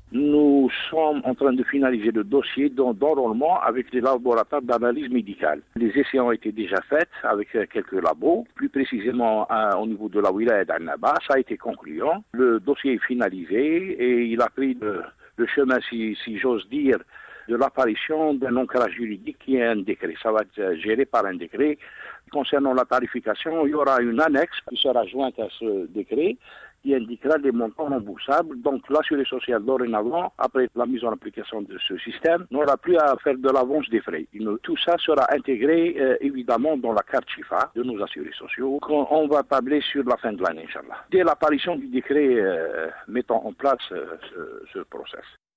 Nous sommes en train de finaliser le dossier d'enrôlement avec les laboratoires d'analyse médicale. Les essais ont été déjà faits avec quelques labos, plus précisément au niveau de la wilaya d'Annaba. Ça a été concluant. Le dossier est finalisé et il a pris le chemin, si j'ose dire, de l'apparition d'un ancrage juridique qui est un décret. Ça va être géré par un décret. Concernant la tarification, il y aura une annexe qui sera jointe à ce décret qui indiquera les montants remboursables. Donc l'assuré social dorénavant, après la mise en application de ce système, n'aura plus à faire de l'avance des frais. Tout ça sera intégré évidemment dans la carte Chifa de nos assurés sociaux qu'on va tabler sur la fin de l'année, Inch'Allah. Dès l'apparition du décret mettant en place ce process.